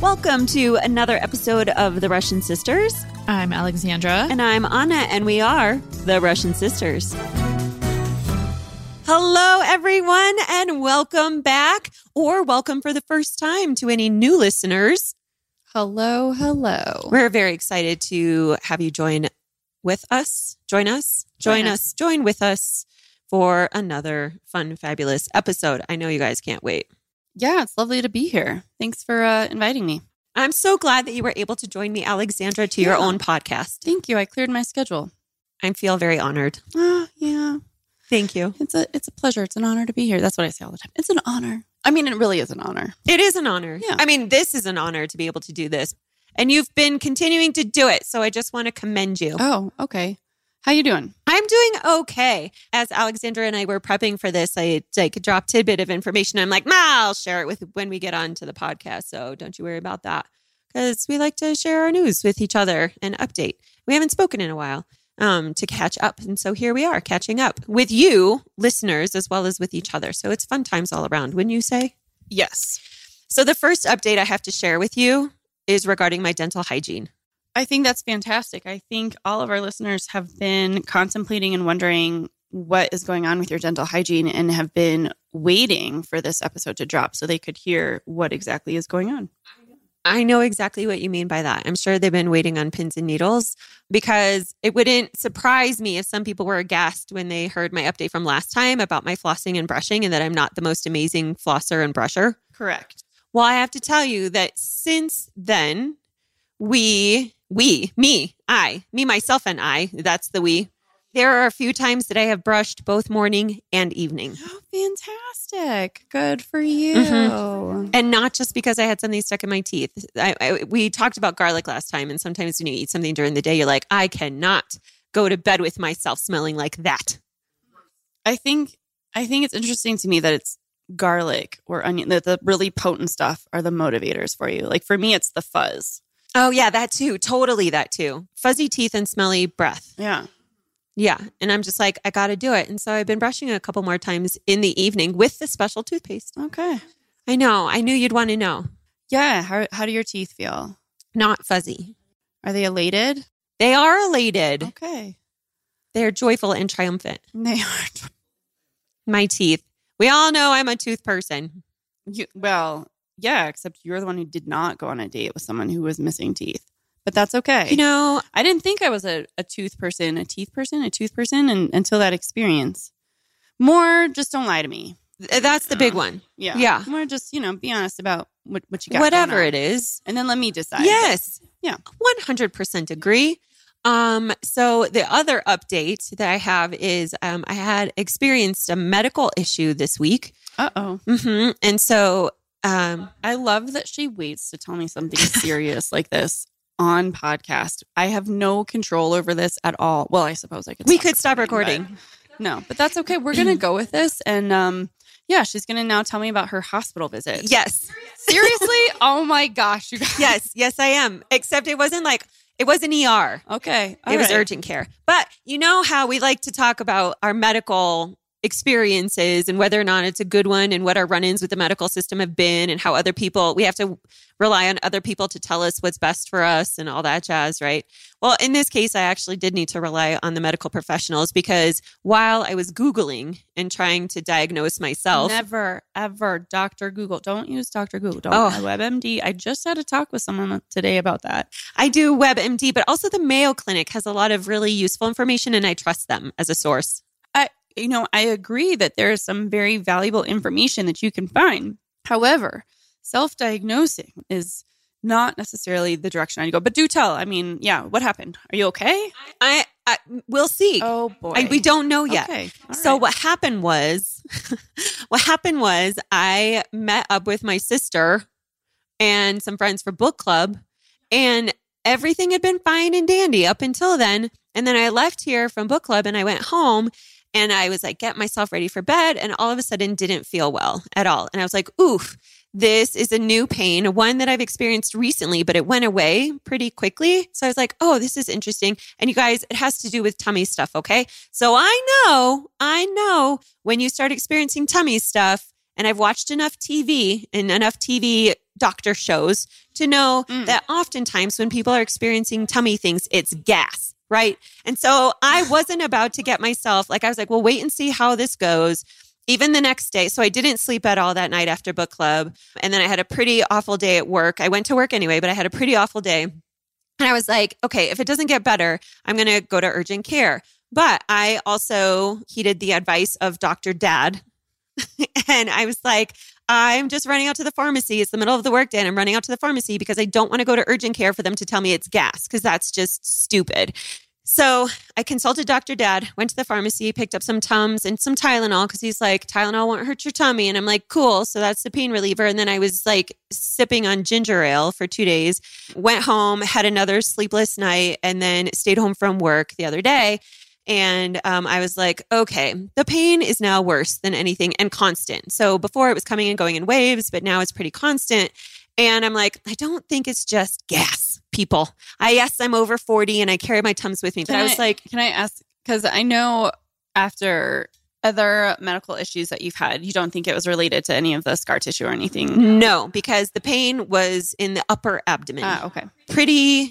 Welcome to another episode of The Russian Sisters. I'm Alexandra. And I'm Anna, and we are The Russian Sisters. Hello, everyone, and welcome back, or welcome for the first time to any new listeners. Hello, hello. We're very excited to have you join with us. Join with us for another fun, fabulous episode. I know you guys can't wait. Yeah, it's lovely to be here. Thanks for inviting me. I'm so glad that you were able to join me, Alexandra, to your own podcast. Thank you. I cleared my schedule. I feel very honored. Oh, yeah. Thank you. It's a pleasure. It's an honor to be here. That's what I say all the time. It's an honor. I mean, it really is an honor. It is an honor. Yeah. I mean, this is an honor to be able to do this. And you've been continuing to do it. So I just want to commend you. Oh, okay. How you doing? I'm doing okay. As Alexandra and I were prepping for this, I dropped a tidbit of information. I'm like, I'll share it with when we get on to the podcast. So don't you worry about that. Because we like to share our news with each other and update. We haven't spoken in a while to catch up. And so here we are catching up with you, listeners, as well as with each other. So it's fun times all around, wouldn't you say? Yes. So the first update I have to share with you is regarding my dental hygiene. I think that's fantastic. I think all of our listeners have been contemplating and wondering what is going on with your dental hygiene and have been waiting for this episode to drop so they could hear what exactly is going on. I know exactly what you mean by that. I'm sure they've been waiting on pins and needles because it wouldn't surprise me if some people were aghast when they heard my update from last time about my flossing and brushing and that I'm not the most amazing flosser and brusher. Correct. Well, I have to tell you that since then, myself and I, that's the we. There are a few times that I have brushed both morning and evening. Oh, fantastic. Good for you. Mm-hmm. And not just because I had something stuck in my teeth. We talked about garlic last time. And sometimes when you eat something during the day, you're like, I cannot go to bed with myself smelling like that. I think it's interesting to me that it's garlic or onion, that the really potent stuff are the motivators for you. Like for me, it's the fuzz. Oh, yeah, that too. Totally that too. Fuzzy teeth and smelly breath. Yeah. Yeah. And I'm just like, I got to do it. And so I've been brushing a couple more times in the evening with the special toothpaste. Okay. I know. I knew you'd want to know. Yeah. How do your teeth feel? Not fuzzy. Are they elated? They are elated. Okay. They're joyful and triumphant. They are. My teeth. We all know I'm a tooth person. Yeah, except you're the one who did not go on a date with someone who was missing teeth. But that's okay. You know, I didn't think I was a tooth person, a tooth person until that experience. More, just don't lie to me. That's the big one. Yeah. Yeah. More just, be honest about what you got. Whatever it is. And then let me decide. Yes. Yeah. 100% agree. So the other update that I have is I had experienced a medical issue this week. Uh-oh. Mm-hmm. And so I love that she waits to tell me something serious like this on podcast. I have no control over this at all. Well, I suppose I could. We could stop recording. No, but that's okay. We're going to go with this. And she's going to now tell me about her hospital visit. Yes. Seriously? Oh my gosh. You guys. Yes, I am. Except it wasn't ER. Okay. It was urgent care. But you know how we like to talk about our medical experiences and whether or not it's a good one and what our run-ins with the medical system have been and how we have to rely on other people to tell us what's best for us and all that jazz, right? Well, in this case, I actually did need to rely on the medical professionals because while I was Googling and trying to diagnose myself. Never, ever, Dr. Google. Don't use Dr. Google. Don't WebMD. I just had a talk with someone today about that. I do WebMD, but also the Mayo Clinic has a lot of really useful information and I trust them as a source. I agree that there is some very valuable information that you can find. However, self-diagnosing is not necessarily the direction I'd go. But do tell. I mean, what happened? Are you okay? We'll see. Oh boy, we don't know yet. Okay. So right. what happened was I met up with my sister and some friends for book club, and everything had been fine and dandy up until then. And then I left here from book club and I went home. And I was like, get myself ready for bed. And all of a sudden didn't feel well at all. And I was like, oof, this is a new pain, one that I've experienced recently, but it went away pretty quickly. So I was like, oh, this is interesting. And you guys, it has to do with tummy stuff, okay? So I know when you start experiencing tummy stuff, And I've watched enough TV and enough TV doctor shows to know that oftentimes when people are experiencing tummy things, it's gas, right? And so I wasn't about to get myself, I was like, well, wait and see how this goes. Even the next day. So I didn't sleep at all that night after book club. And then I had a pretty awful day at work. I went to work anyway, but I had a pretty awful day. And I was like, okay, if it doesn't get better, I'm going to go to urgent care. But I also heeded the advice of Dr. Dad. And I was like, I'm just running out to the pharmacy. It's the middle of the workday and I'm running out to the pharmacy because I don't want to go to urgent care for them to tell me it's gas because that's just stupid. So I consulted Dr. Dad, went to the pharmacy, picked up some Tums and some Tylenol because he's like, Tylenol won't hurt your tummy. And I'm like, cool. So that's the pain reliever. And then I was like sipping on ginger ale for 2 days, went home, had another sleepless night, and then stayed home from work the other day. And I was like, okay, the pain is now worse than anything and constant. So before it was coming and going in waves, but now it's pretty constant. And I'm like, I don't think it's just gas, people. Yes, I'm over 40 and I carry my Tums with me. But I was like, can I ask, because I know after other medical issues that you've had, you don't think it was related to any of the scar tissue or anything? No, because the pain was in the upper abdomen. Okay. Pretty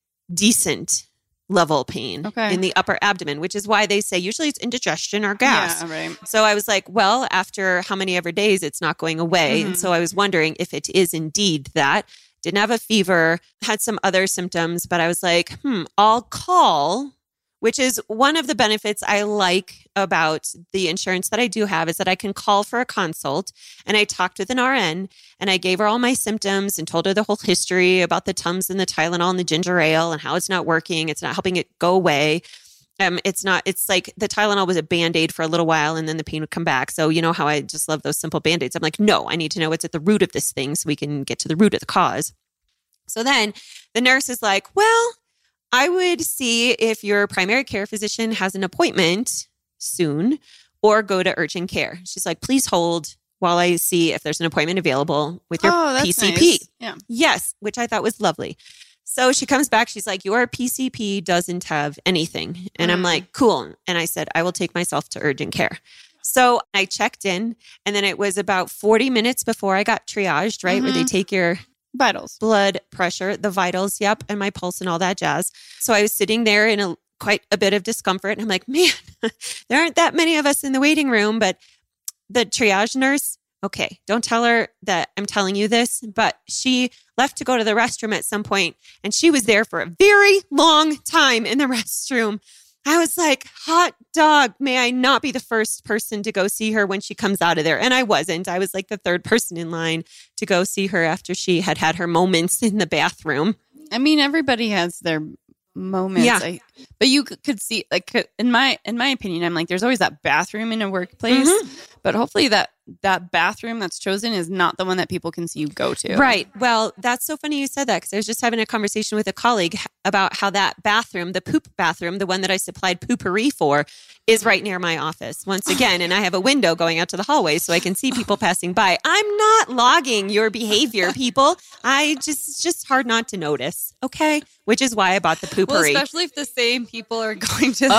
decent level pain okay. in the upper abdomen, which is why they say usually it's indigestion or gas. Yeah, right. So I was like, well, after how many ever days, it's not going away. And so I was wondering if it is indeed that. Didn't have a fever, had some other symptoms, but I was like, I'll call, which is one of the benefits I like about the insurance that I do have is that I can call for a consult. And I talked with an RN and I gave her all my symptoms and told her the whole history about the Tums and the Tylenol and the ginger ale and how it's not working. It's not helping it go away. It's like the Tylenol was a Band-Aid for a little while and then the pain would come back. So you know how I just love those simple Band-Aids. I'm like, no, I need to know what's at the root of this thing so we can get to the root of the cause. So then the nurse is like, well, I would see if your primary care physician has an appointment soon or go to urgent care. She's like, please hold while I see if there's an appointment available with your PCP. Nice. Yeah. Yes, which I thought was lovely. So she comes back. She's like, your PCP doesn't have anything. And I'm like, cool. And I said, I will take myself to urgent care. So I checked in and then it was about 40 minutes before I got triaged, right? Where they take your vitals, blood pressure, the vitals, yep, and my pulse and all that jazz. So I was sitting there in quite a bit of discomfort. And I'm like, man, there aren't that many of us in the waiting room, but the triage nurse, okay, don't tell her that I'm telling you this, but she left to go to the restroom at some point and she was there for a very long time in the restroom. I was like, hot dog, may I not be the first person to go see her when she comes out of there? And I wasn't. I was like the third person in line to go see her after she had had her moments in the bathroom. I mean, everybody has their moments. Yeah. But you could see, like, in my opinion, I'm like, there's always that bathroom in a workplace, but hopefully that bathroom that's chosen is not the one that people can see you go to. Right. Well, that's so funny you said that because I was just having a conversation with a colleague about how that bathroom, the poop bathroom, the one that I supplied poopery for, is right near my office once again. And I have a window going out to the hallway so I can see people passing by. I'm not logging your behavior, people. It's just hard not to notice. Okay. Which is why I bought the poopery. Well, especially if the same people are going to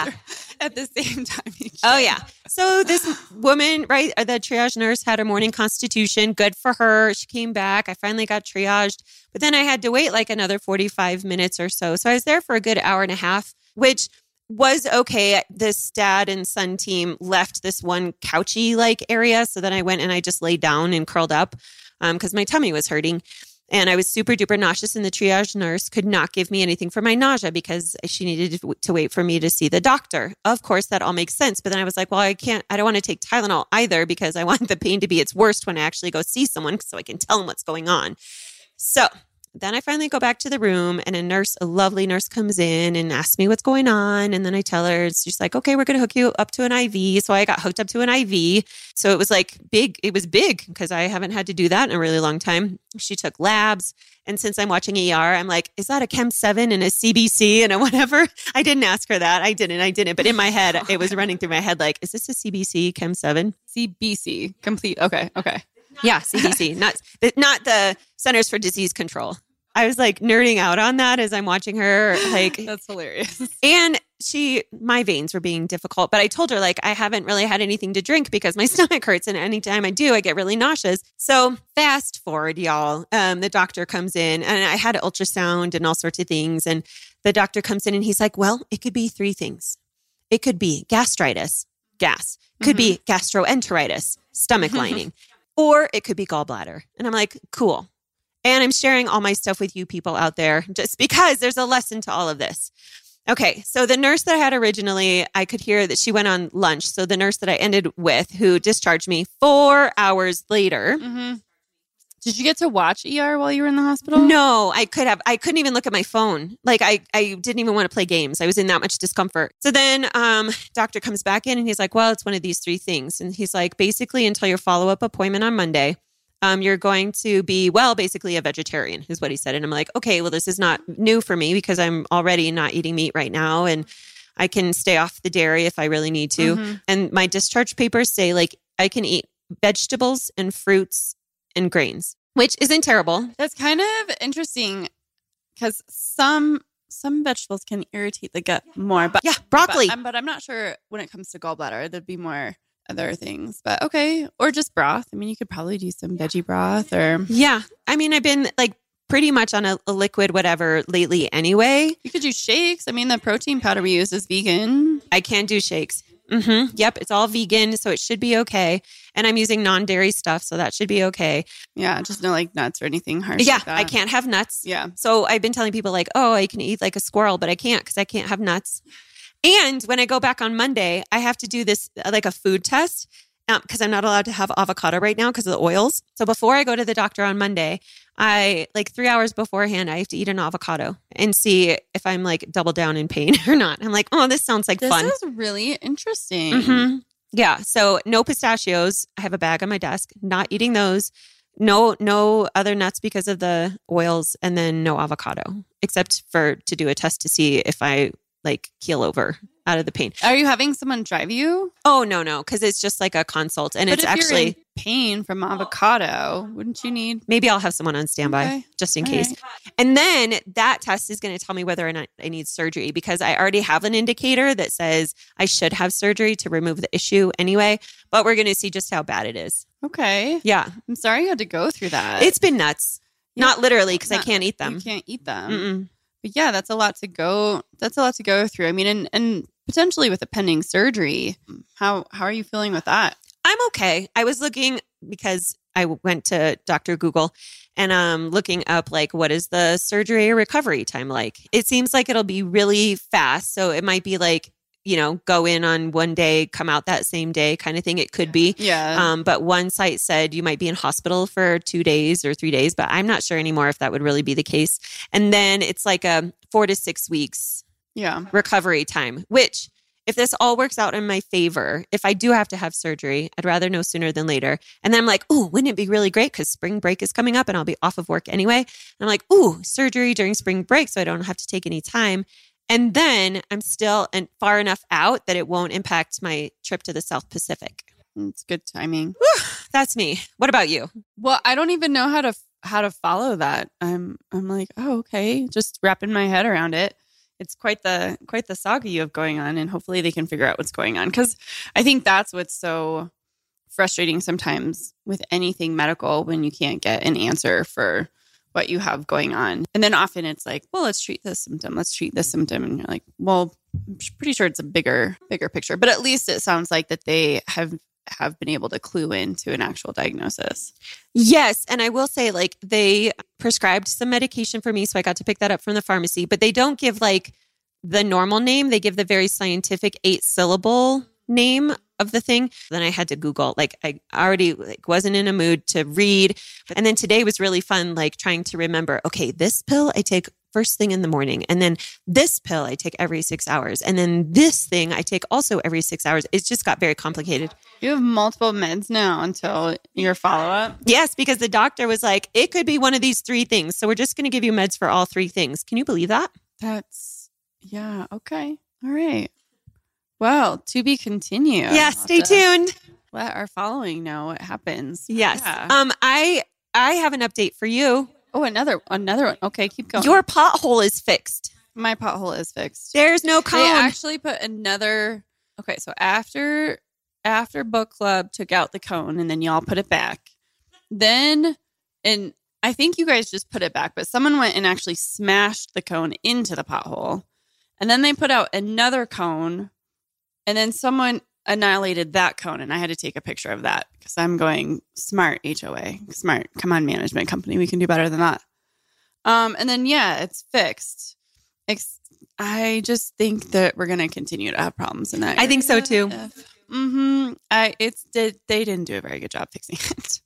at the same time each day. Oh, yeah. So this woman, right, the triage nurse had her morning constitution. Good for her. She came back. I finally got triaged. But then I had to wait like another 45 minutes or so. So I was there for a good hour and a half, which was okay. This dad and son team left this one couchy like area. So then I went and I just laid down and curled up because my tummy was hurting. And I was super duper nauseous and the triage nurse could not give me anything for my nausea because she needed to wait for me to see the doctor. Of course, that all makes sense. But then I was like, well, I don't want to take Tylenol either because I want the pain to be its worst when I actually go see someone so I can tell them what's going on. So then I finally go back to the room and a lovely nurse comes in and asks me what's going on. And then I tell her, she's like, okay, we're going to hook you up to an IV. So I got hooked up to an IV. So it was like big. It was big because I haven't had to do that in a really long time. She took labs. And since I'm watching ER, I'm like, is that a Chem 7 and a CBC and a whatever? I didn't ask her that. I didn't. But in my head, it was running through my head like, is this a CBC Chem 7? CBC, complete. Okay. Yeah, CDC, not the Centers for Disease Control. I was like nerding out on that as I'm watching her. Like that's hilarious. And my veins were being difficult, but I told her like, I haven't really had anything to drink because my stomach hurts. And anytime I do, I get really nauseous. So fast forward, y'all, the doctor comes in and I had an ultrasound and all sorts of things. And the doctor comes in and he's like, well, it could be three things. It could be gastritis, gas, could be gastroenteritis, stomach lining, or it could be gallbladder. And I'm like, cool. And I'm sharing all my stuff with you people out there just because there's a lesson to all of this. Okay, so the nurse that I had originally, I could hear that she went on lunch. So the nurse that I ended with, who discharged me 4 hours later. Did you get to watch ER while you were in the hospital? No, I could have. I couldn't even look at my phone. Like I didn't even want to play games. I was in that much discomfort. So then doctor comes back in and he's like, well, it's one of these three things. And he's like, basically until your follow-up appointment on Monday, you're going to be, well, basically a vegetarian is what he said. And I'm like, okay, well, this is not new for me because I'm already not eating meat right now. And I can stay off the dairy if I really need to. And my discharge papers say like, I can eat vegetables and fruits and grains, which isn't terrible. That's kind of interesting because some vegetables can irritate the gut more. But yeah, broccoli. But I'm not sure when it comes to gallbladder, there'd be more other things, but okay. Or just broth. I mean, you could probably do some veggie broth or... Yeah. I mean, I've been like pretty much on a liquid whatever lately anyway. You could do shakes. I mean, the protein powder we use is vegan. I can do shakes. Yep. It's all vegan. So it should be okay. And I'm using non-dairy stuff. So that should be okay. Yeah. Just no like nuts or anything harsh. Yeah. Like that. I can't have nuts. Yeah. So I've been telling people like, oh, I can eat like a squirrel, but I can't because I can't have nuts. And when I go back on Monday, I have to do this like a food test because I'm not allowed to have avocado right now because of the oils. So before I go to the doctor on Monday, I like 3 hours beforehand, I have to eat an avocado and see if I'm like double down in pain or not. I'm like, oh, this sounds like fun. This is really interesting. Yeah. So no pistachios. I have a bag on my desk, not eating those. No other nuts because of the oils, and then no avocado, except to do a test to see if I like keel over out of the pain. Are you having someone drive you? Oh, no. Because it's just like a consult. And but it's if actually you're in pain from avocado, wouldn't you need? Maybe I'll have someone on standby just in case. Right. And then that test is going to tell me whether or not I need surgery because I already have an indicator that says I should have surgery to remove the issue anyway. But we're going to see just how bad it is. Okay. Yeah. I'm sorry you had to go through that. It's been nuts. Yeah. Not literally because I can't eat them. You can't eat them. But yeah, that's a lot to go. That's a lot to go through. I mean, and potentially with a pending surgery, how are you feeling with that? I'm okay. I was looking because I went to Dr. Google and looking up like what is the surgery recovery time like? It seems like it'll be really fast. So it might be like, you know, go in on one day, come out that same day kind of thing. It could be. Yeah. But one site said you might be in hospital for 2 days or 3 days, but I'm not sure anymore if that would really be the case. And then it's like a 4 to 6 weeks recovery time, which if this all works out in my favor, if I do have to have surgery, I'd rather know sooner than later. And then I'm like, ooh, wouldn't it be really great? Because spring break is coming up and I'll be off of work anyway. And I'm like, ooh, surgery during spring break so I don't have to take any time. And then I'm still far enough out that it won't impact my trip to the South Pacific. It's good timing. Whew, that's me. What about you? Well, I don't even know how to follow that. I'm like, oh, okay, just wrapping my head around it. It's quite the saga you have going on, and hopefully they can figure out what's going on. Because I think that's what's so frustrating sometimes with anything medical when you can't get an answer for what you have going on. And then often it's like, well, let's treat this symptom. Let's treat this symptom. And you're like, well, I'm pretty sure it's a bigger picture. But at least it sounds like that they have been able to clue into an actual diagnosis. Yes. And I will say like they prescribed some medication for me. So I got to pick that up from the pharmacy, but they don't give like the normal name. They give the very scientific 8-syllable name of the thing. Then I had to Google, like I already wasn't in a mood to read. And then today was really fun, like trying to remember, okay, this pill I take first thing in the morning. And then this pill I take every 6 hours. And then this thing I take also every 6 hours. It just got very complicated. You have multiple meds now until your follow-up? Yes, because the doctor was like, it could be one of these 3 things. So we're just going to give you meds for all 3 things. Can you believe that? Yeah. Okay. All right. Well, to be continued. Yeah, stay tuned. Let our following know what happens. Yes. Yeah. I have an update for you. Oh, another one. Okay, keep going. Your pothole is fixed. my pothole is fixed. There's no cone. They actually put another. Okay, so after book club took out the cone and then y'all put it back, then and I think you guys just put it back, but someone went and actually smashed the cone into the pothole, and then they put out another cone, and then someone annihilated that cone, and I had to take a picture of that because I'm going smart HOA, smart. Come on, management company, we can do better than that. And then it's fixed. I just think that we're going to continue to have problems in that. I think so too. They didn't do a very good job fixing it.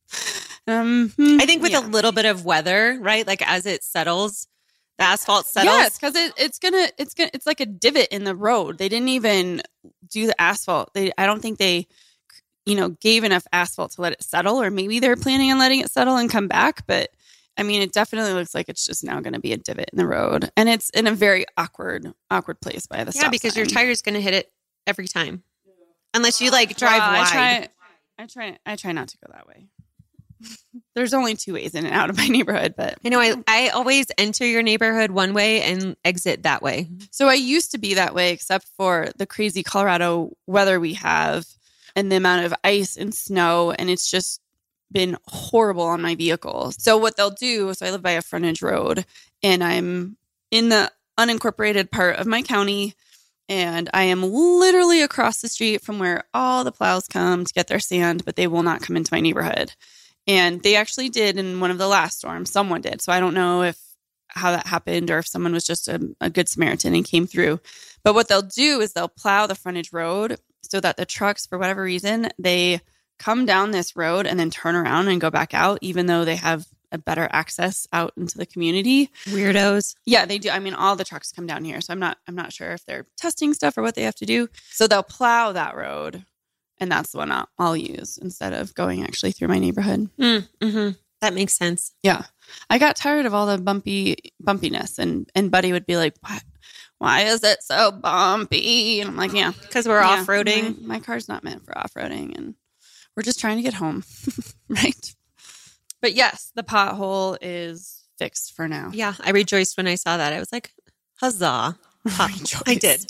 I think with a little bit of weather, right? Like as it settles, the asphalt settles. Yes, because it's like a divot in the road. They didn't even do the asphalt. I don't think they, gave enough asphalt to let it settle, or maybe they're planning on letting it settle and come back. But I mean, it definitely looks like it's just now going to be a divot in the road, and it's in a very awkward place by the stop sign. Because your tire's going to hit it every time, unless you drive wide. I try not to go that way. There's only 2 ways in and out of my neighborhood, but I know I always enter your neighborhood one way and exit that way. So I used to be that way, except for the crazy Colorado weather we have and the amount of ice and snow, and it's just been horrible on my vehicle. So what they'll do, so I live by a frontage road, and I'm in the unincorporated part of my county, and I am literally across the street from where all the plows come to get their sand, but they will not come into my neighborhood. And they actually did in one of the last storms. Someone did. So I don't know how that happened, or if someone was just a good Samaritan and came through. But what they'll do is they'll plow the frontage road so that the trucks, for whatever reason, they come down this road and then turn around and go back out, even though they have a better access out into the community. Weirdos. Yeah, they do. I mean, all the trucks come down here. So I'm not sure if they're testing stuff or what they have to do. So they'll plow that road. And that's the one I'll use instead of going actually through my neighborhood. Mm-hmm. That makes sense. Yeah. I got tired of all the bumpiness. And Buddy would be like, "What? Why is it so bumpy?" And I'm like, yeah. Because we're off-roading. My car's not meant for off-roading. And we're just trying to get home. Right? But yes, the pothole is fixed for now. Yeah. I rejoiced when I saw that. I was like, huzzah. I did.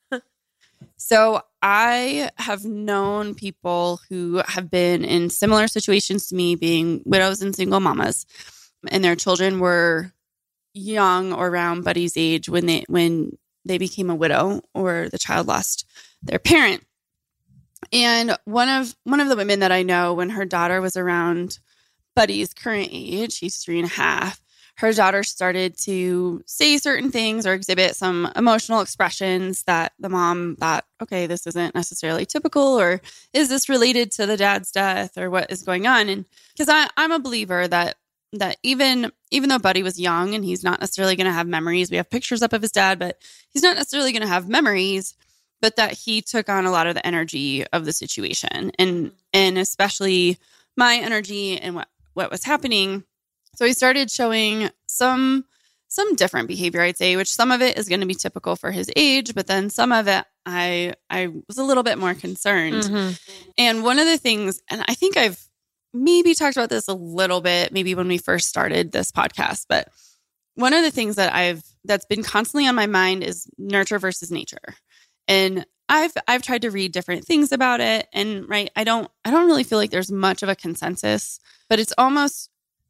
So I have known people who have been in similar situations to me, being widows and single mamas, and their children were young or around Buddy's age when they became a widow or the child lost their parent. And one of the women that I know, when her daughter was around Buddy's current age, he's 3.5, her daughter started to say certain things or exhibit some emotional expressions that the mom thought, okay, this isn't necessarily typical, or is this related to the dad's death, or what is going on? And because I'm a believer that even though Buddy was young and he's not necessarily going to have memories, we have pictures up of his dad, but he's not necessarily going to have memories, but that he took on a lot of the energy of the situation, and especially my energy and what was happening. So he started showing some different behavior, I'd say, which some of it is going to be typical for his age, but then some of it I was a little bit more concerned. Mm-hmm. And one of the things, and I think I've maybe talked about this a little bit, maybe when we first started this podcast, but one of the things that's been constantly on my mind is nurture versus nature. And I've tried to read different things about it, and right, I don't really feel like there's much of a consensus, but it's almost,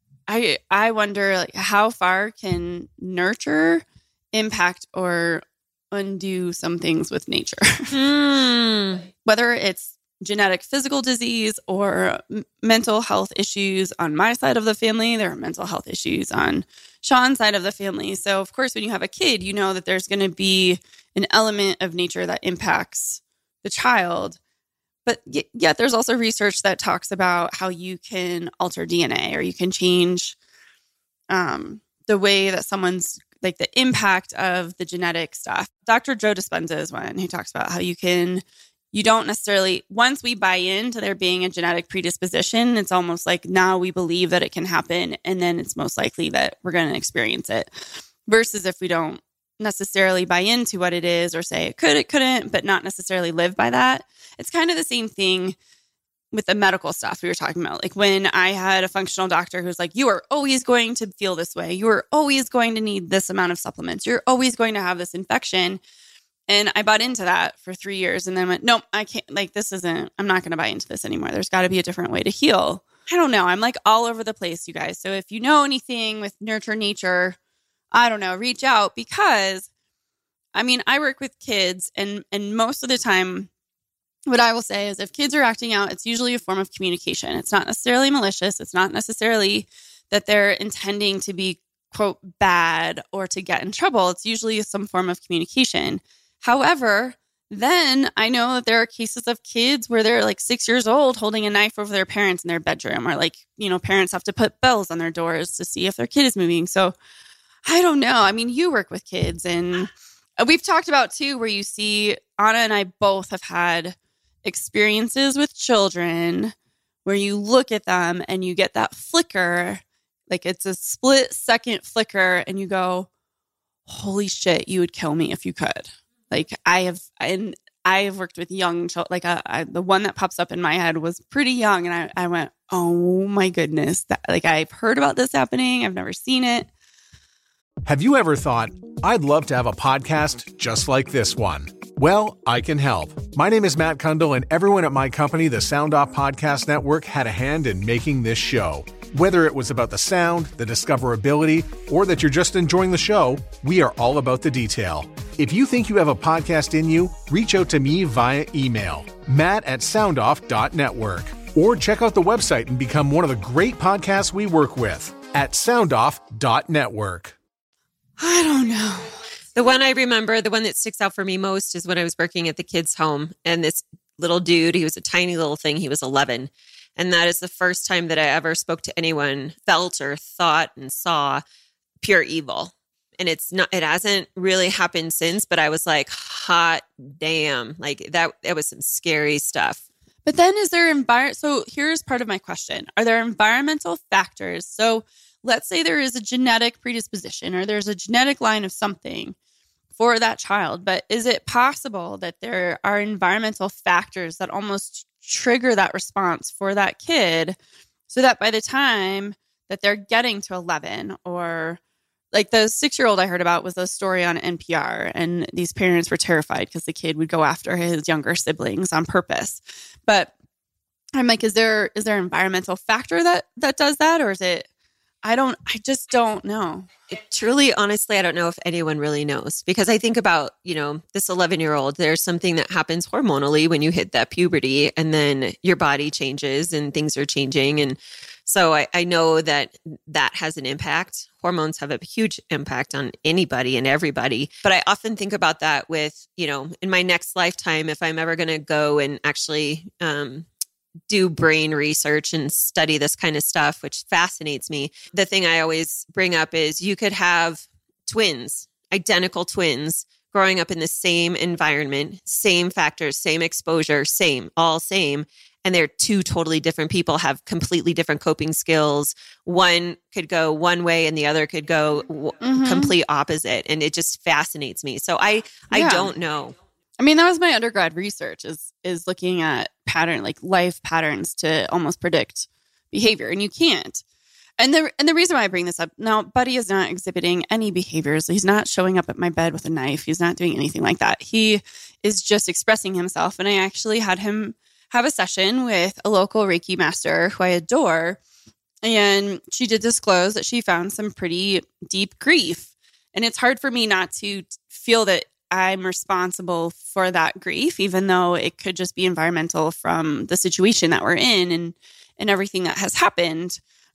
I wonder, like, how far can nurture impact or undo some things with nature? Whether it's genetic physical disease or mental health issues on my side of the family, there are mental health issues on Sean's side of the family. So, of course, when you have a kid, you know that there's going to be an element of nature that impacts the child. But yet there's also research that talks about how you can alter DNA, or you can change the way that someone's, like, the impact of the genetic stuff. Dr. Joe Dispenza is one who talks about how you don't necessarily, once we buy into there being a genetic predisposition, it's almost like now we believe that it can happen, and then it's most likely that we're going to experience it. Versus if we don't necessarily buy into what it is, or say it could, it couldn't, but not necessarily live by that. It's kind of the same thing with the medical stuff we were talking about. Like when I had a functional doctor who's like, you are always going to feel this way. You are always going to need this amount of supplements. You're always going to have this infection. And I bought into that for 3 years and then went, nope, I can't, like, I'm not going to buy into this anymore. There's got to be a different way to heal. I don't know. I'm like all over the place, you guys. So if you know anything with Nurture Nature, I don't know, reach out because I mean, I work with kids and most of the time, what I will say is if kids are acting out, it's usually a form of communication. It's not necessarily malicious. It's not necessarily that they're intending to be, quote, bad or to get in trouble. It's usually some form of communication. However, then I know that there are cases of kids where they're like 6 years old holding a knife over their parents in their bedroom, or like, parents have to put bells on their doors to see if their kid is moving. So I don't know. I mean, you work with kids and we've talked about too, where you see Anna and I both have had experiences with children where you look at them and you get that flicker, like it's a split second flicker and you go, holy shit, you would kill me if you could. Like I have worked with young children, like the one that pops up in my head was pretty young. And I went, oh my goodness. Like I've heard about this happening. I've never seen it. Have you ever thought, I'd love to have a podcast just like this one? Well, I can help. My name is Matt Kundle, and everyone at my company, the Sound Off Podcast Network, had a hand in making this show. Whether it was about the sound, the discoverability, or that you're just enjoying the show, we are all about the detail. If you think you have a podcast in you, reach out to me via email, matt@soundoff.network, or check out the website and become one of the great podcasts we work with at soundoff.network. I don't know. The one I remember, the one that sticks out for me most is when I was working at the kids' home and this little dude, he was a tiny little thing. He was 11. And that is the first time that I ever spoke to anyone, felt or thought and saw pure evil. And it hasn't really happened since, but I was like, hot damn. Like that was some scary stuff. But then so here's part of my question. Are there environmental factors? So let's say there is a genetic predisposition or there's a genetic line of something for that child, but is it possible that there are environmental factors that almost trigger that response for that kid so that by the time that they're getting to 11, or like the 6-year-old I heard about was a story on NPR, and these parents were terrified because the kid would go after his younger siblings on purpose. But I'm like, is there an environmental factor that does that, or is it? I just don't know. Truly, honestly, I don't know if anyone really knows, because I think about, this 11-year-old, there's something that happens hormonally when you hit that puberty and then your body changes and things are changing. And so I know that has an impact. Hormones have a huge impact on anybody and everybody. But I often think about that with, in my next lifetime, if I'm ever going to go and actually, do brain research and study this kind of stuff, which fascinates me. The thing I always bring up is you could have twins, identical twins, growing up in the same environment, same factors, same exposure, all same. And they're two totally different people, have completely different coping skills. One could go one way and the other could go complete opposite. And it just fascinates me. So I don't know. I mean, that was my undergrad research is looking at like life patterns to almost predict behavior, and you can't. And the reason why I bring this up now, Buddy is not exhibiting any behaviors. He's not showing up at my bed with a knife. He's not doing anything like that. He is just expressing himself. And I actually had him have a session with a local Reiki master who I adore. And she did disclose that she found some pretty deep grief. And it's hard for me not to feel that I'm responsible for that grief, even though it could just be environmental from the situation that we're in and everything that has happened.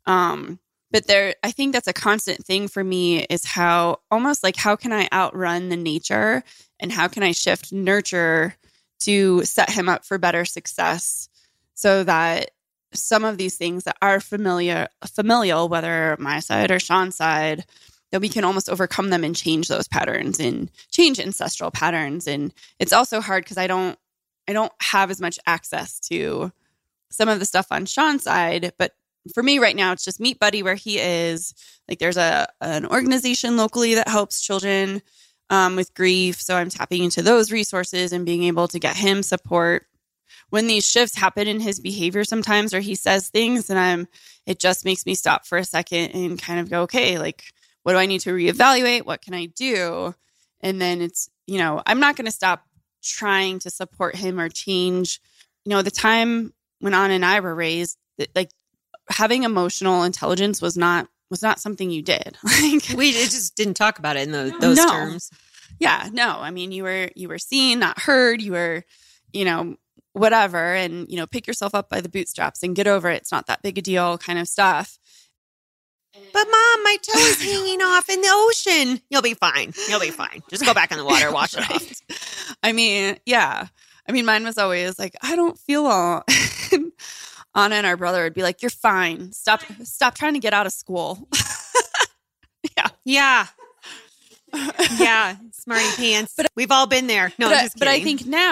But I think that's a constant thing for me, is how can I outrun the nature, and how can I shift nurture to set him up for better success, so that some of these things that are familial, whether my side or Sean's side, that we can almost overcome them and change those patterns and change ancestral patterns. And it's also hard because I don't have as much access to some of the stuff on Sean's side. But for me right now, it's just meet Buddy where he is. Like there's an organization locally that helps children with grief. So I'm tapping into those resources and being able to get him support when these shifts happen in his behavior sometimes, or he says things and it just makes me stop for a second and kind of go, okay, like, what do I need to reevaluate? What can I do? And then it's, I'm not going to stop trying to support him or change. The time when Anna and I were raised, like having emotional intelligence was not something you did. Like we just didn't talk about it in those terms. Yeah, no. I mean, you were seen, not heard. You were, whatever, and pick yourself up by the bootstraps and get over it. It's not that big a deal, kind of stuff. But Mom, my toe is hanging off in the ocean. You'll be fine. Just go back in the water, wash it off. I mean, yeah. I mean, mine was always like, I don't feel well. Anna and our brother would be like, you're fine. Stop trying to get out of school. Yeah. Yeah. Smarty pants. But we've all been there. No, I'm just kidding. But I think now,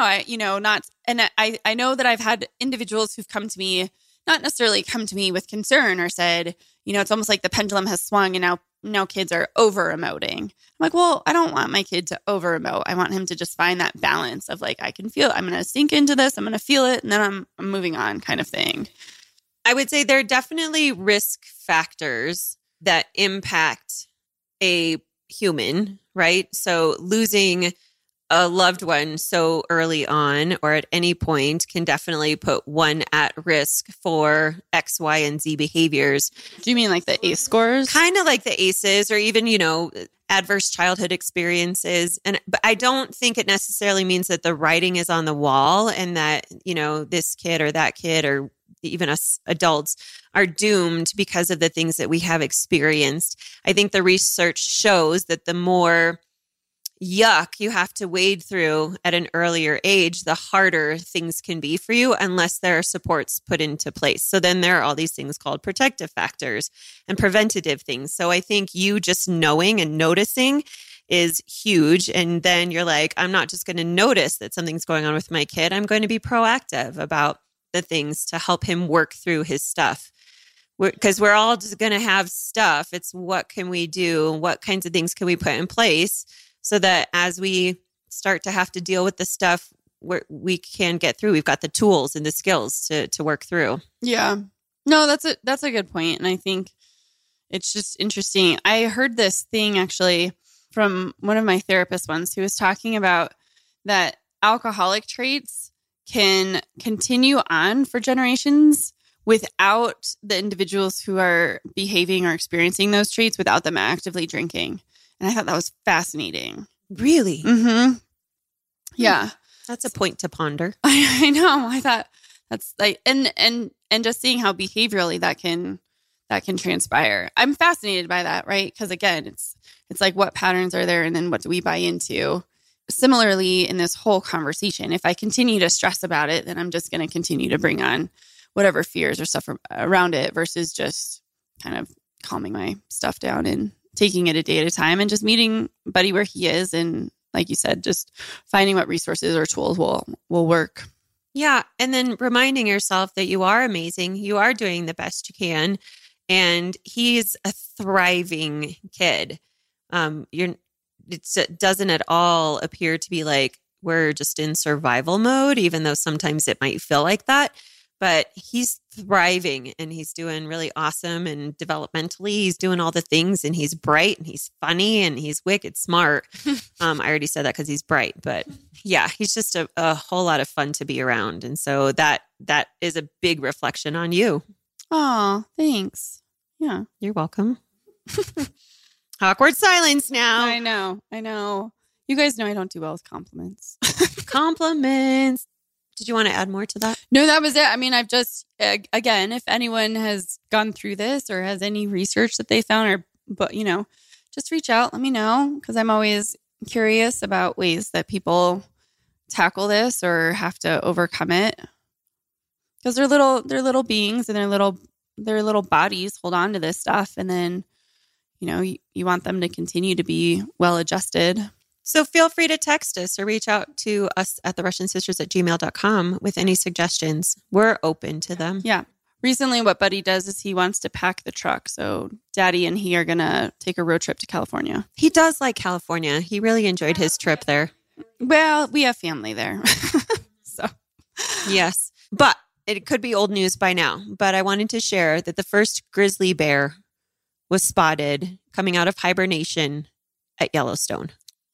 I know that I've had individuals who've come to me, not necessarily come to me with concern or said, it's almost like the pendulum has swung and now kids are over emoting. I'm like, well, I don't want my kid to over emote. I want him to just find that balance of like, I can feel it. I'm going to sink into this. I'm going to feel it. And then I'm moving on kind of thing. I would say there are definitely risk factors that impact a human, right? So losing a loved one so early on or at any point can definitely put one at risk for X, Y, and Z behaviors. Do you mean like the ACE scores? Kind of like the ACEs or even, adverse childhood experiences. But I don't think it necessarily means that the writing is on the wall and that, this kid or that kid or even us adults are doomed because of the things that we have experienced. I think the research shows that the more yuck you have to wade through at an earlier age, the harder things can be for you unless there are supports put into place. So then there are all these things called protective factors and preventative things. So I think you just knowing and noticing is huge. And then you're like, I'm not just going to notice that something's going on with my kid. I'm going to be proactive about the things to help him work through his stuff. Because we're all just going to have stuff. It's what can we do? What kinds of things can we put in place so that as we start to have to deal with the stuff we can get through, we've got the tools and the skills to work through. Yeah. No, that's a good point. And I think it's just interesting. I heard this thing actually from one of my therapists once who was talking about that alcoholic traits can continue on for generations without the individuals who are behaving or experiencing those traits without them actively drinking. And I thought that was fascinating. Really? Mm-hmm. Yeah. That's a point to ponder. I know. I thought that's like, and just seeing how behaviorally that can transpire. I'm fascinated by that, right? Because again, it's like what patterns are there and then what do we buy into? Similarly, in this whole conversation, if I continue to stress about it, then I'm just going to continue to bring on whatever fears or stuff around it versus just kind of calming my stuff down and taking it a day at a time and just meeting Buddy where he is. And like you said, just finding what resources or tools will work. Yeah. And then reminding yourself that you are amazing. You are doing the best you can. And he's a thriving kid. It doesn't at all appear to be like we're just in survival mode, even though sometimes it might feel like that. But he's thriving and he's doing really awesome and developmentally he's doing all the things and he's bright and he's funny and he's wicked smart. I already said that because he's bright, but yeah, he's just a whole lot of fun to be around. And so that is a big reflection on you. Oh, thanks. Yeah. You're welcome. Awkward silence now. I know. You guys know I don't do well with compliments. Compliments. Did you want to add more to that? No, that was it. I mean, I've just, again, if anyone has gone through this or has any research that they found but just reach out. Let me know because I'm always curious about ways that people tackle this or have to overcome it. Because they're little beings and their little bodies hold on to this stuff. And then, you want them to continue to be well adjusted. So feel free to text us or reach out to us at therussiansisters@gmail.com with any suggestions. We're open to them. Yeah. Recently, what Buddy does is he wants to pack the truck. So Daddy and he are going to take a road trip to California. He does like California. He really enjoyed his trip there. Well, we have family there. So Yes. But it could be old news by now. But I wanted to share that the first grizzly bear was spotted coming out of hibernation at Yellowstone.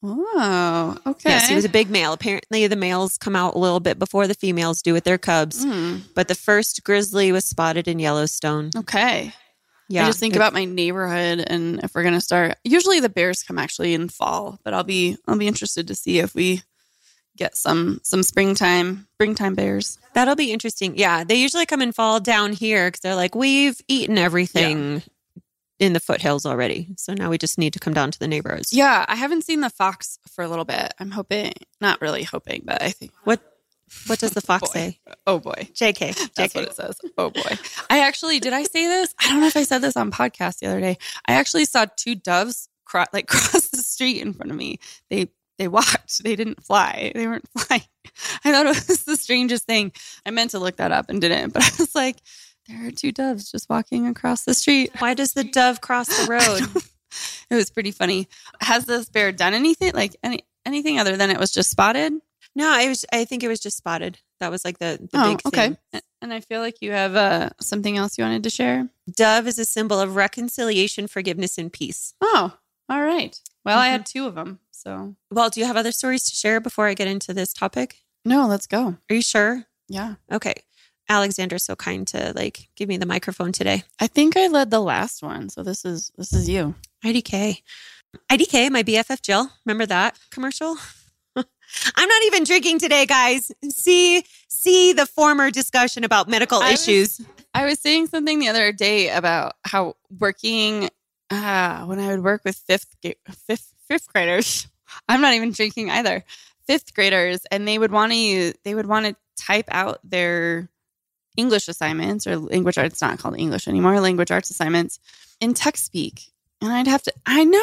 Oh, okay. Yes, he was a big male. Apparently, the males come out a little bit before the females do with their cubs. But the first grizzly was spotted in Yellowstone. Okay. Yeah. I just think about my neighborhood, and if we're going to start, usually the bears come actually in fall, but I'll be interested to see if we get some springtime bears. That'll be interesting. Yeah, they usually come and fall down here because they're like, we've eaten everything in the foothills already. So now we just need to come down to the neighborhoods. Yeah, I haven't seen the fox for a little bit. I'm hoping, not really hoping, but I think. What does the fox say? Oh boy. JK. That's what it says. Oh boy. Did I say this? I don't know if I said this on podcast the other day. I actually saw two doves cross the street in front of me. They walked. They didn't fly. They weren't flying. I thought it was the strangest thing. I meant to look that up and didn't, but I was like, there are two doves just walking across the street. Why does the dove cross the road? It was pretty funny. Has this bear done anything? Like anything other than it was just spotted? No, I think it was just spotted. That was like the big thing. Okay. And I feel like you have something else you wanted to share. Dove is a symbol of reconciliation, forgiveness, and peace. Oh, all right. Well, I had two of them. So, well, do you have other stories to share before I get into this topic? No, let's go. Are you sure? Yeah. Okay. Alexander's so kind to give me the microphone today. I think I led the last one, so this is you. IDK, my BFF Jill. Remember that commercial? I'm not even drinking today, guys. See the former discussion about medical issues. I was saying something the other day about how working when I would work with fifth graders. I'm not even drinking either. Fifth graders, and they would want to type out their English assignments or language arts. It's not called English anymore. Language arts assignments in text speak, and I'd have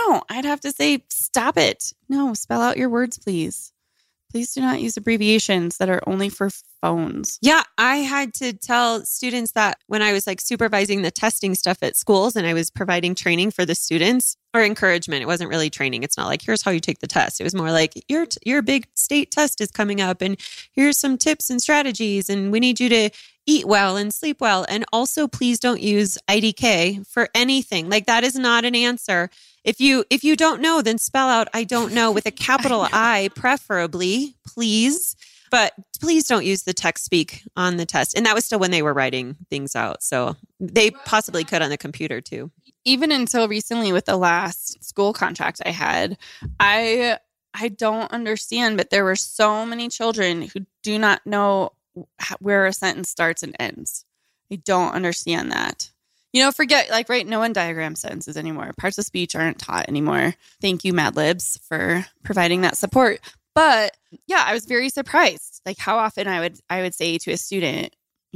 to say, stop it. No, spell out your words, please. Please do not use abbreviations that are only for phones. Yeah, I had to tell students that when I was supervising the testing stuff at schools and I was providing training for the students or encouragement. It wasn't really training. It's not like, here's how you take the test. It was more like, your big state test is coming up and here's some tips and strategies and we need you to eat well and sleep well. And also, please don't use IDK for anything. That is not an answer. If you don't know, then spell out I don't know with a capital I, preferably, please. But please don't use the text speak on the test. And that was still when they were writing things out. So they possibly could on the computer too. Even until recently with the last school contract I had, I don't understand, but there were so many children who do not know where a sentence starts and ends. I don't understand that. Forget, no one diagrams sentences anymore. Parts of speech aren't taught anymore. Thank you, Mad Libs, for providing that support. But yeah, I was very surprised, how often I would say to a student,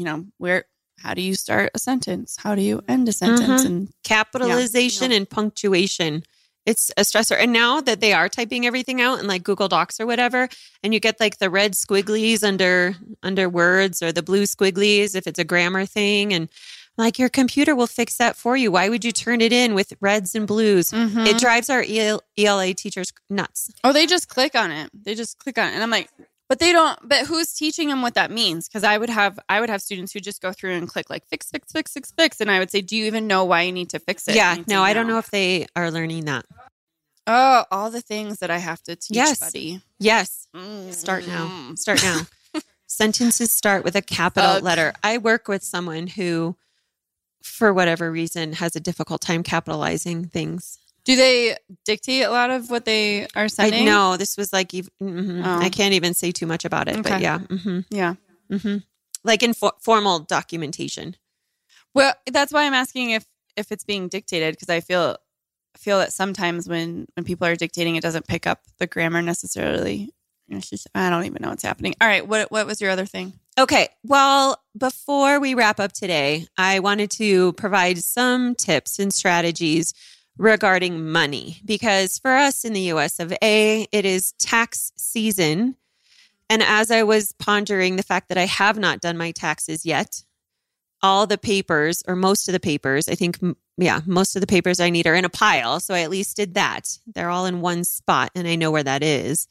how do you start a sentence? How do you end a sentence? And capitalization and punctuation. It's a stressor. And now that they are typing everything out in Google Docs or whatever, and you get the red squigglies under words or the blue squigglies if it's a grammar thing, and your computer will fix that for you. Why would you turn it in with reds and blues? Mm-hmm. It drives our ELA teachers nuts. Oh, they just click on it. And I'm like, but they don't, but who's teaching them what that means? Because I would have students who just go through and click fix. And I would say, do you even know why you need to fix it? Yeah, no, I don't know if they are learning that. Oh, all the things that I have to teach, yes. buddy. Yes. Start now. Sentences start with a capital letter. I work with someone who, for whatever reason, has a difficult time capitalizing things. Do they dictate a lot of what they are sending? No, this was I can't even say too much about it, okay. But yeah. Mm-hmm. Yeah. Mm-hmm. In formal documentation. Well, that's why I'm asking if it's being dictated, because I feel that sometimes when people are dictating, it doesn't pick up the grammar necessarily. It's just, I don't even know what's happening. All right. What was your other thing? Okay. Well, before we wrap up today, I wanted to provide some tips and strategies regarding money, because for us in the US of A, it is tax season. And as I was pondering the fact that I have not done my taxes yet, all the papers, or most of the papers, I think, most of the papers I need are in a pile. So I at least did that. They're all in one spot and I know where that is.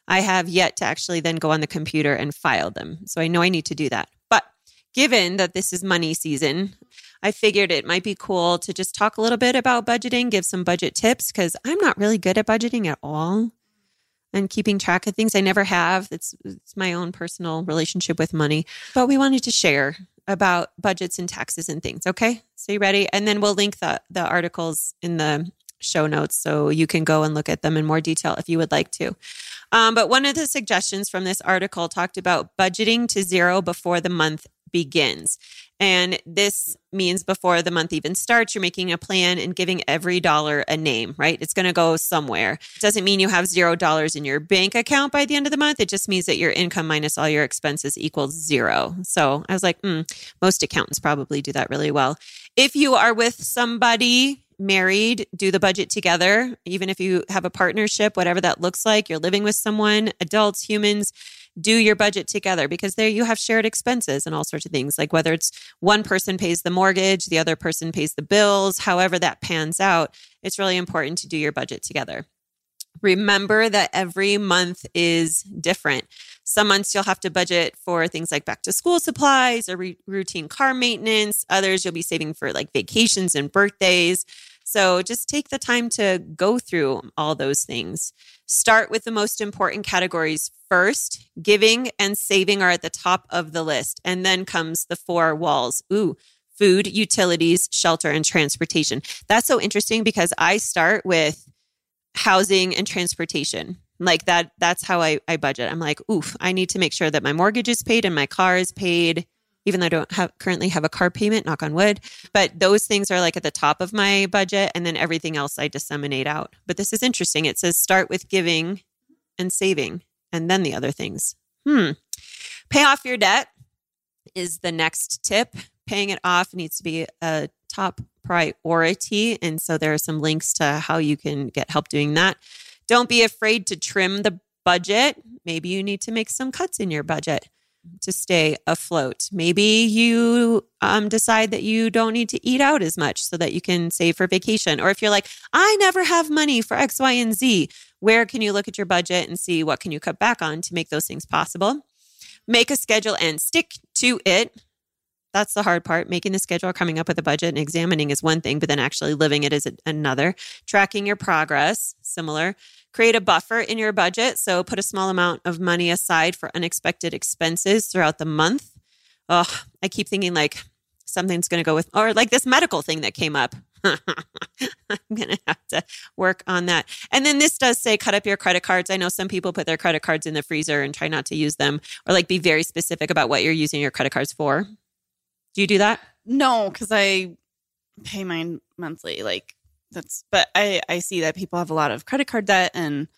I have yet to actually then go on the computer and file them. So I know I need to do that. But given that this is money season, I figured it might be cool to just talk a little bit about budgeting, give some budget tips, because I'm not really good at budgeting at all and keeping track of things. I never have. It's my own personal relationship with money. But we wanted to share about budgets and taxes and things. Okay, so you ready? And then we'll link the articles in the show notes so you can go and look at them in more detail if you would like to. But one of the suggestions from this article talked about budgeting to zero before the month begins. And this means before the month even starts, you're making a plan and giving every dollar a name, right? It's going to go somewhere. It doesn't mean you have $0 in your bank account by the end of the month. It just means that your income minus all your expenses equals zero. So I was like, most accountants probably do that really well. If you are with somebody married, do the budget together. Even if you have a partnership, whatever that looks like, you're living with someone, adults, humans, do your budget together, because there you have shared expenses and all sorts of things. Like whether it's one person pays the mortgage, the other person pays the bills, however that pans out, it's really important to do your budget together. Remember that every month is different. Some months you'll have to budget for things like back to school supplies or routine car maintenance. Others you'll be saving for like vacations and birthdays. So just take the time to go through all those things. Start with the most important categories first. Giving and saving are at the top of the list. And then comes the four walls. Food, utilities, shelter, and transportation. That's so interesting because I start with housing and transportation. Like that's how I budget. I'm like, I need to make sure that my mortgage is paid and my car is paid, even though I don't currently have a car payment, knock on wood. But those things are like at the top of my budget, and then everything else I disseminate out. But this is interesting. It says start with giving and saving, and then the other things. Pay off your debt is the next tip. Paying it off needs to be a top priority. And so there are some links to how you can get help doing that. Don't be afraid to trim the budget. Maybe you need to make some cuts in your budget to stay afloat. Maybe you decide that you don't need to eat out as much so that you can save for vacation. Or if you're like, I never have money for X, Y, and Z, where can you look at your budget and see what can you cut back on to make those things possible? Make a schedule and stick to it. That's the hard part. Making the schedule, coming up with a budget and examining is one thing, but then actually living it is another. Tracking your progress, similar. Create a buffer in your budget. So put a small amount of money aside for unexpected expenses throughout the month. I keep thinking like something's going to go with, or like this medical thing that came up. I'm going to have to work on that. And then this does say cut up your credit cards. I know some people put their credit cards in the freezer and try not to use them, or like be very specific about what you're using your credit cards for. Do you do that? No, because I pay mine monthly. But I see that people have a lot of credit card debt, and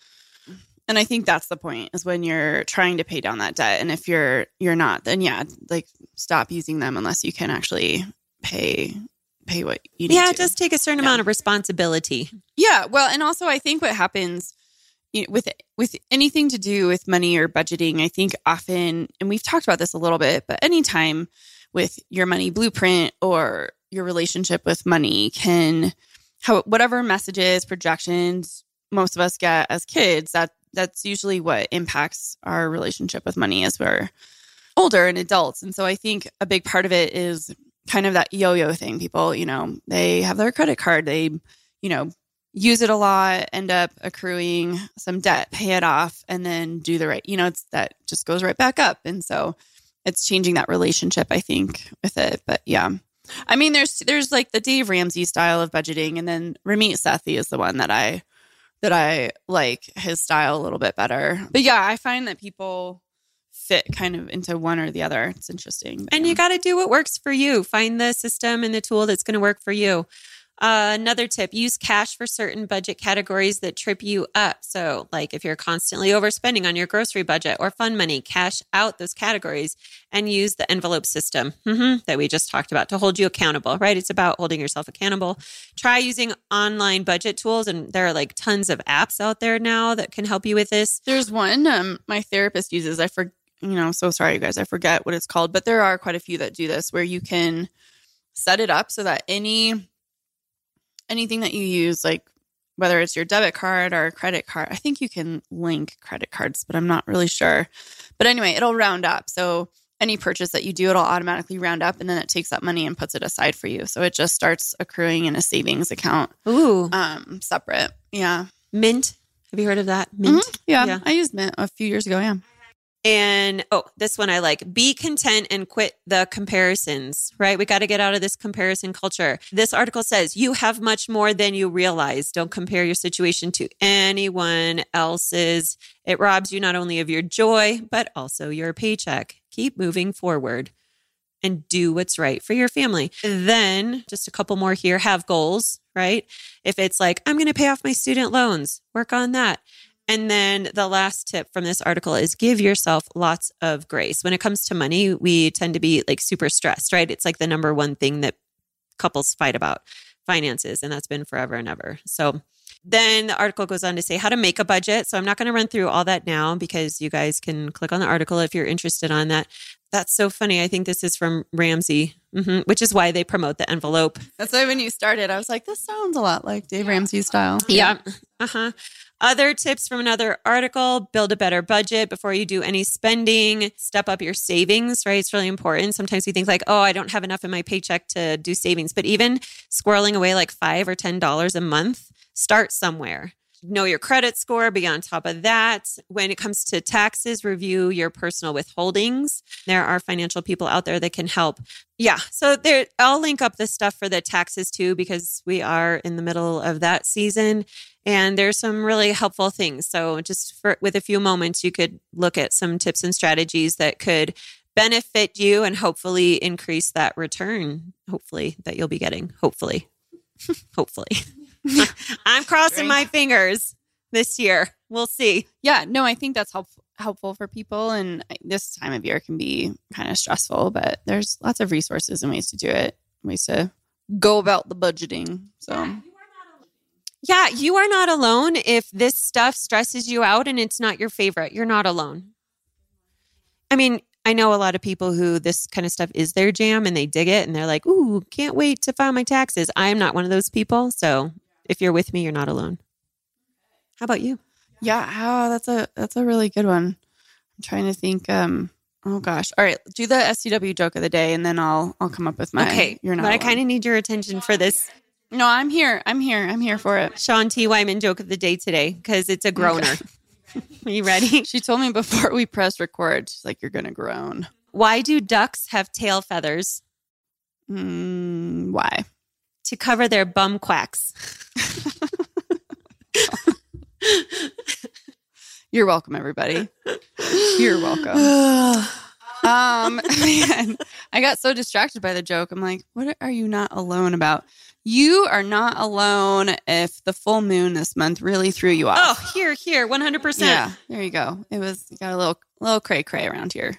I think that's the point, is when you're trying to pay down that debt. And if you're not, then stop using them unless you can actually pay what you need to. Yeah, just take a certain amount of responsibility. Yeah, well, and also I think what happens with anything to do with money or budgeting, I think often, and we've talked about this a little bit, but anytime with your money blueprint or your relationship with money whatever messages, projections most of us get as kids, that's usually what impacts our relationship with money as we're older and adults. And so I think a big part of it is kind of that yo-yo thing. People, they have their credit card, they, use it a lot, end up accruing some debt, pay it off, and then do the right, it's that just goes right back up. And so it's changing that relationship, I think, with it. But yeah, I mean, there's like the Dave Ramsey style of budgeting, and then Ramit Sethi is the one that I like his style a little bit better. But yeah, I find that people fit kind of into one or the other. It's interesting. And you got to do what works for you. Find the system and the tool that's going to work for you. Another tip, use cash for certain budget categories that trip you up. So like if you're constantly overspending on your grocery budget or fund money, cash out those categories and use the envelope system that we just talked about to hold you accountable, right? It's about holding yourself accountable. Try using online budget tools. And there are like tons of apps out there now that can help you with this. There's one my therapist uses. So sorry, you guys, I forget what it's called, but there are quite a few that do this where you can set it up so that anything that you use, like whether it's your debit card or a credit card. I think you can link credit cards, but I'm not really sure. But anyway, it'll round up. So any purchase that you do, it'll automatically round up, and then it takes that money and puts it aside for you. So it just starts accruing in a savings account. Ooh. Separate. Yeah. Mint. Have you heard of that? Mint? Yeah. I used Mint a few years ago. Yeah. And this one I like. Be content and quit the comparisons, right? We got to get out of this comparison culture. This article says you have much more than you realize. Don't compare your situation to anyone else's. It robs you not only of your joy, but also your paycheck. Keep moving forward and do what's right for your family. Then just a couple more here. Have goals, right? If it's like, I'm going to pay off my student loans, work on that. And then the last tip from this article is give yourself lots of grace. When it comes to money, we tend to be like super stressed, right? It's like the number one thing that couples fight about, finances, and that's been forever and ever. So then the article goes on to say how to make a budget. So I'm not going to run through all that now because you guys can click on the article if you're interested on that. That's so funny. I think this is from Ramsey, which is why they promote the envelope. That's why when you started, I was like, this sounds a lot like Dave Ramsey style. Yeah. Other tips from another article, build a better budget before you do any spending, step up your savings, right? It's really important. Sometimes we think like, oh, I don't have enough in my paycheck to do savings, but even squirreling away like $5 or $10 a month, start somewhere. Know your credit score, be on top of that. When it comes to taxes, review your personal withholdings. There are financial people out there that can help. Yeah, so I'll link up the stuff for the taxes too, because we are in the middle of that season. And there's some really helpful things. So just with a few moments, you could look at some tips and strategies that could benefit you and hopefully increase that return, hopefully, that you'll be getting. Hopefully. I'm crossing my fingers this year. We'll see. Yeah, no, I think that's helpful for people. And this time of year can be kind of stressful, but there's lots of resources and ways to do it, ways to go about the budgeting. So yeah, you are not alone. If this stuff stresses you out and it's not your favorite, you're not alone. I mean, I know a lot of people who this kind of stuff is their jam and they dig it and they're like, ooh, can't wait to file my taxes. I'm not one of those people. So if you're with me, you're not alone. How about you? Yeah, that's a really good one. I'm trying to think. Oh gosh. All right, do the SCW joke of the day, and then I'll come up with my. Okay, you're not. But alone. I kind of need your attention for this. No, I'm here for it. Sean T. Wyman joke of the day today because it's a groaner. Okay. Are you ready? She told me before we pressed record. She's like, "You're gonna groan." Why do ducks have tail feathers? Why? To cover their bum quacks. You're welcome, everybody. You're welcome. Man, I got so distracted by the joke. I'm like, what are you not alone about? You are not alone if the full moon this month really threw you off. Oh, here, 100%. Yeah, there you go. You got a little cray around here.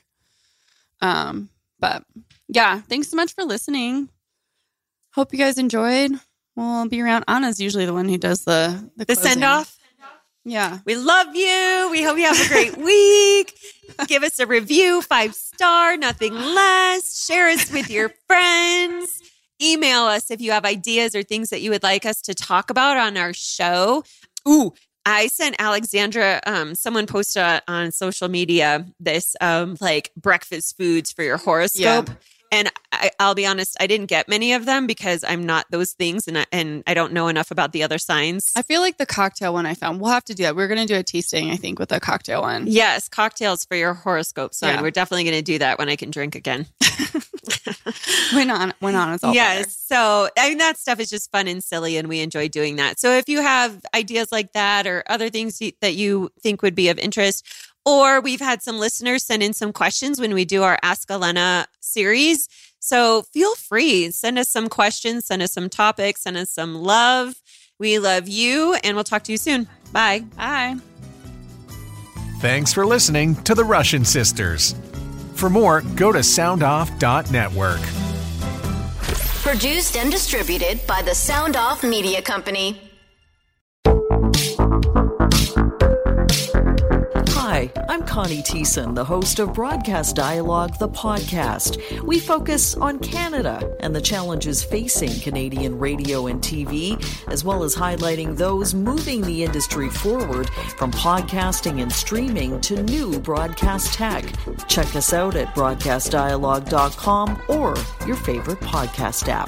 But yeah, thanks so much for listening. Hope you guys enjoyed. We'll be around. Anna's usually the one who does the send off. Yeah. We love you. We hope you have a great week. Give us a review, 5-star, nothing less. Share us with your friends. Email us if you have ideas or things that you would like us to talk about on our show. Ooh, I sent Alexandra, someone posted on social media this like breakfast foods for your horoscope. Yeah. And I'll be honest, I didn't get many of them because I'm not those things and I don't know enough about the other signs. I feel like the cocktail one I found, we'll have to do that. We're going to do a tasting, I think, with the cocktail one. Yes, cocktails for your horoscope sign. Yeah. We're definitely going to do that when I can drink again. When it's all yes. better. So I mean, that stuff is just fun and silly and we enjoy doing that. So if you have ideas like that or other things that you think would be of interest, or we've had some listeners send in some questions when we do our Ask Elena series. So feel free, send us some questions, send us some topics, send us some love. We love you and we'll talk to you soon. Bye. Bye. Thanks for listening to The Russian Sisters. For more, go to soundoff.network. Produced and distributed by the Sound Off Media Company. Hi, I'm Connie Thiessen, the host of Broadcast Dialogue, the podcast. We focus on Canada and the challenges facing Canadian radio and TV, as well as highlighting those moving the industry forward from podcasting and streaming to new broadcast tech. Check us out at broadcastdialogue.com or your favorite podcast app.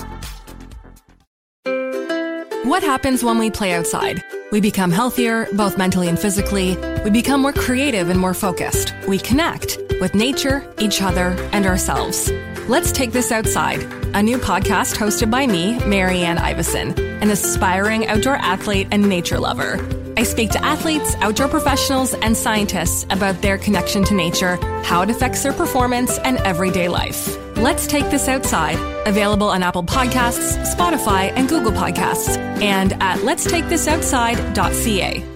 What happens when we play outside? We become healthier, both mentally and physically. We become more creative and more focused. We connect with nature, each other, and ourselves. Let's Take This Outside, a new podcast hosted by me, Marianne Iveson, an aspiring outdoor athlete and nature lover. I speak to athletes, outdoor professionals, and scientists about their connection to nature, how it affects their performance, and everyday life. Let's Take This Outside, available on Apple Podcasts, Spotify, and Google Podcasts, and at letstakethisoutside.ca.